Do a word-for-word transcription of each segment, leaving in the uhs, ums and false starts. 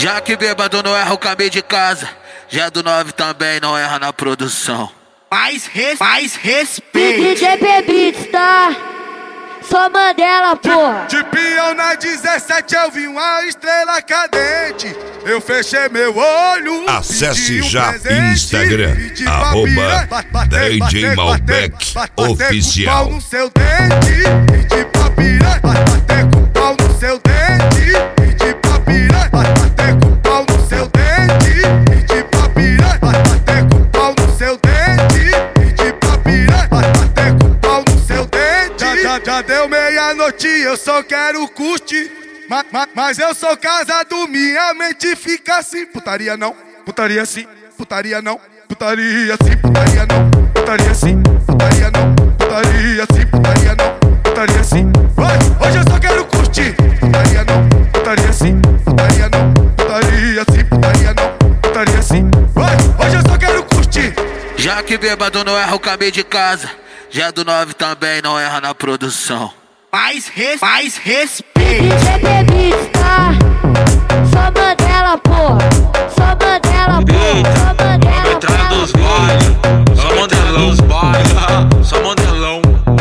Já que bêbado não erra o caminho de casa, já do nove também não erra na produção. Mais, res, mais respeito. D J Beats, tá? Só Mandela, porra. De peão na dezessete eu vi uma estrela cadente. Eu fechei meu olho. Acesse um já Instagram, arroba D J Malbec Oficial. No seu dente, pedi pra pirar, bater com pau no seu dente. Pedi pra pirar, bater com pau no seu dente. Pedi pra pirar, bater com pau no seu dente. Pedi pra pirar, bater com pau no seu dente. Já, já, já deu meia-noite, eu só quero curtir. Ma, ma, mas eu sou casado, minha mente fica assim. Putaria não, putaria sim, putaria não, putaria sim, putaria não, putaria sim, putaria não, putaria sim, putaria não, putaria sim. Vai, hoje eu só quero curtir. Putaria não, putaria sim, putaria não, putaria sim, putaria não, putaria sim. Vai, hoje eu só quero curtir. Já que bêbado não erra o caminho de casa, já do nove também não erra na produção. Mais, res, mais respeito. D J Beats, tá? Só Mandela, porra. Só Mandela, porra. Só Mandela, Entrada dos baile, só Mandelão os baile, só Mandelão.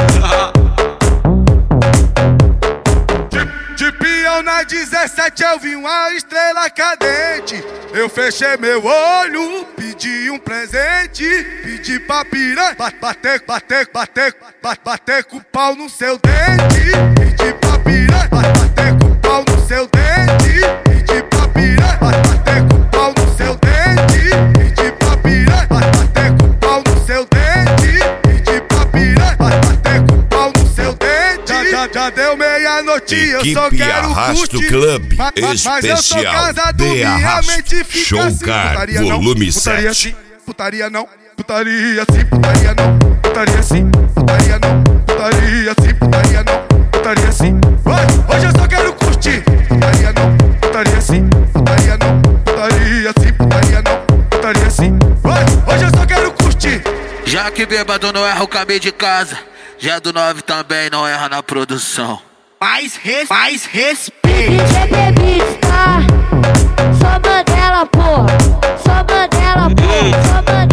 De, de peão na dezessete eu vi uma estrela cadente. Eu fechei meu olho, pedi um presente. Pedi pra pirar, bater, bater, bater, bater, bater com pau no seu dente. Pedi pra pirar, bater com pau no seu dente. Pedi pra pirar, bater com pau no seu dente. Pedi pra pirar, bater com pau no seu dente. Pedi pra pirar, bater com pau no seu dente. Já, já, já deu meia-noite, eu só Equipe quero Arrasto curtir. Club Ma, ma, mas eu sou Especial casado, de minha Arrasto mente fica Showcar assim. Putaria não, Volume putaria sete. sim, putaria não, putaria sim, putaria não, putaria sim, putaria não, putaria sim, putaria não, putaria sim. Vai, hoje eu só quero curtir. Putaria não, putaria sim, putaria não, putaria sim, putaria não, putaria sim. Vai, hoje eu só quero curtir. Já que bêbado não erra o caminho de casa, já do nove também não erra na produção. Mais, res, mais respeito. D J Beats, tá? Só Mandela, porra. Só Mandela, porra. Só Mandela.